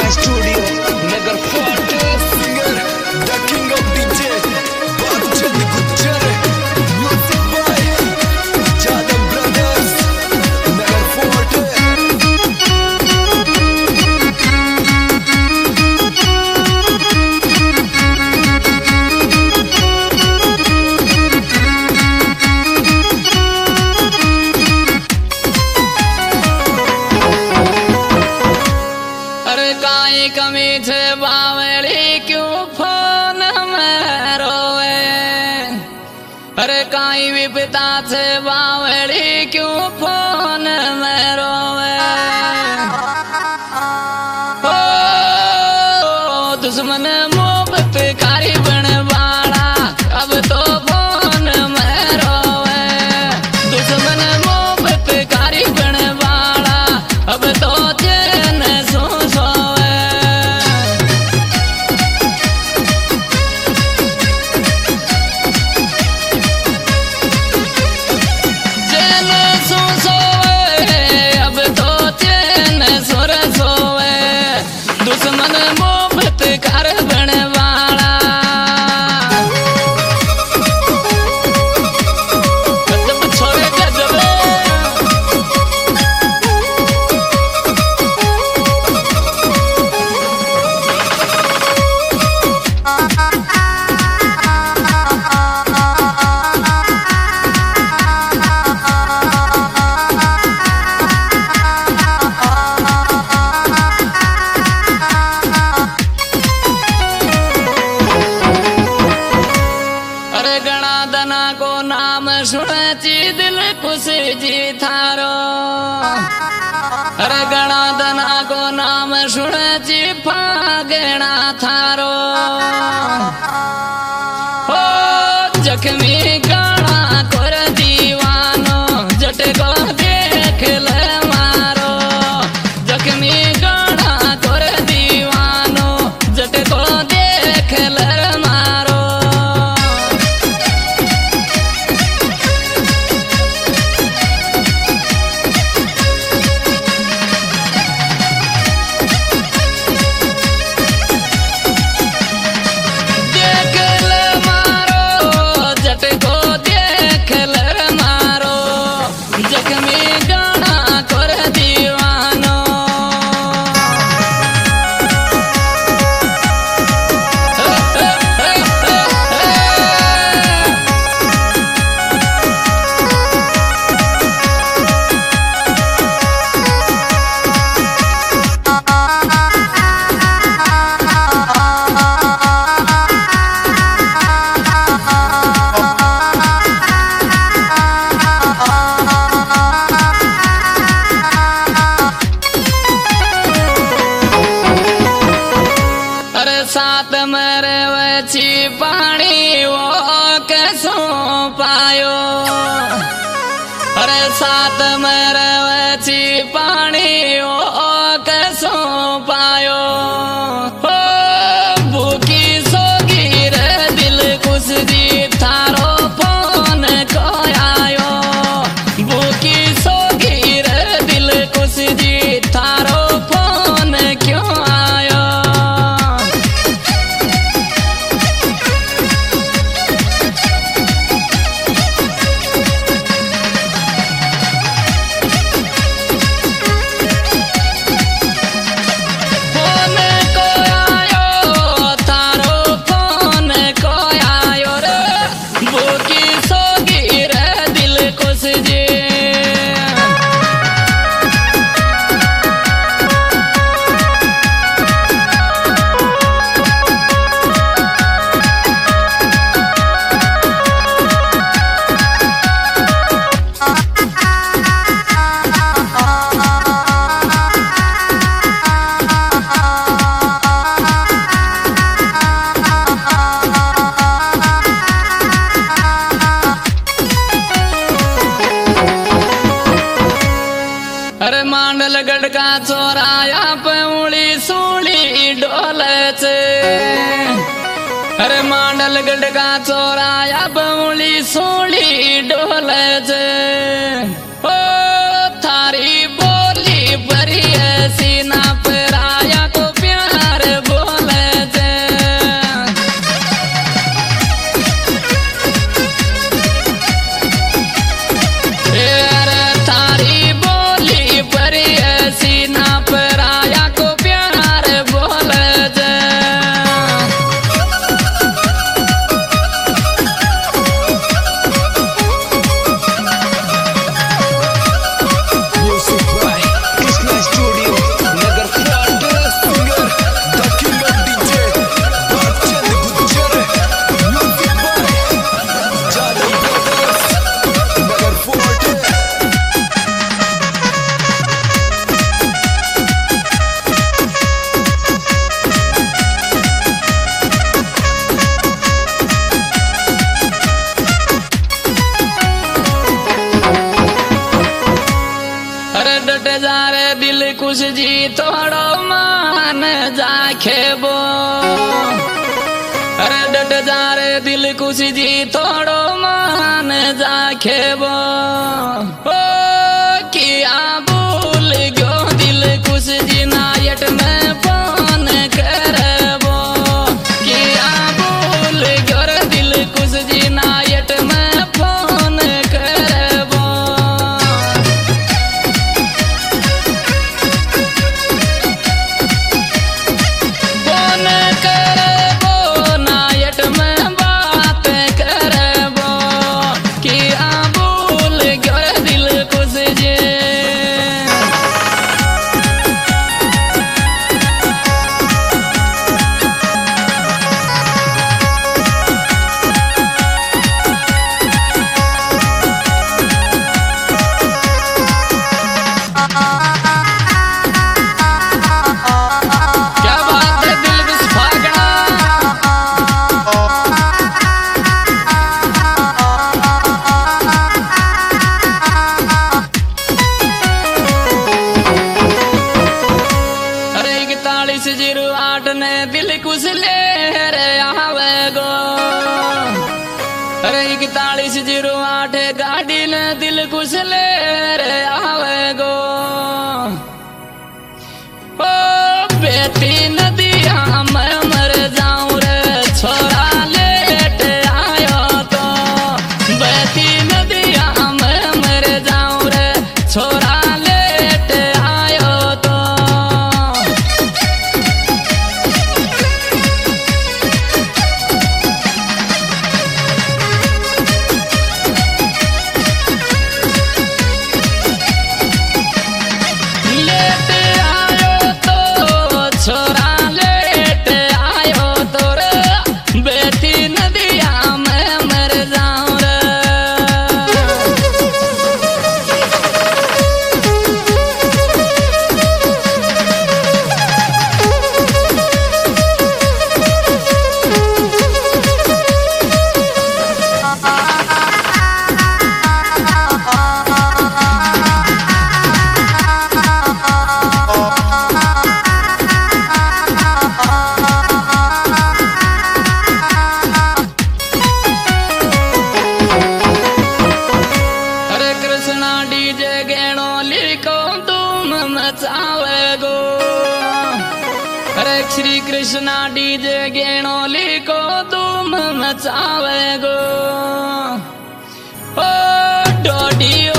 Studio Nagar fort singer the king of DJ Badshah Gujjar music by Jadav brothers Nagar fort. कमी छे बावड़ी क्यों फोन में रोवे। अरे काई विपता छे बावड़ी क्यों फोन में रोवे। ओ दुश्मन मोहब्बत कारी बनवाड़ा अब तो फोन में रोवे। दुश्मन मोहब्बत कारी बनवाड़ा अब तो चैन सो दुश्मन मोहब्बत कर बनवाड़ा गजब छोरे गजब। को नाम सुनची दिल खुश जी थारो। अरे गणा दना को नाम सुनची फागणा थारो। ओ जख्मी गणा कर दीवानो जट को देख ले मारो। जख्मी गणा कर दीवानो जट को देख ले मारो। साथ मरे वची पानी वो कैसो पायो। अरे साथ मरे वची पानी वो कैसो पायो। ओ भूखी सोगी रे दिल खुश जी थारो फोन को आयो। भूखी सोगी रे दिल खुश जी थारो फोन क्यों आयो। अरे मांडलगढ़ का चौराया पे उड़ी सूली डोले छे। अरे मांडलगढ़ का चौराया पे उड़ी सूली डोले छे। ओ थारी बोली भरी ऐसी ना पराया को प्यार थोड़ो मान जाखे बो अरे डट जा रे दिल कुछ जी थोड़ो मान जाखे बो ओ किया भूल गयो दिल कुछ जी नायट में फोन करबो किया भूल गयो रे दिल कुछ जी नायट में फोन करबो फोन करबो नायट में बात करबो किया भूल गयो रे दिल कुछ जी जीरो 8 ने दिल कुछ ले रे आवे गो अरे 4108 गाड़ी ने दिल कुछ ले रे आवे गो ओ बेटी नदिया मैं मर जाऊं रे छोरा लेट आयो तो बेटी नदिया मैं मर जाऊं रे छोरा लेट आयो तो डीजे गेणो लिखो तुम मचावे गो हरे श्री कृष्णा डीजे गेणो लिखो तुम मचावे गो ओ डोडियो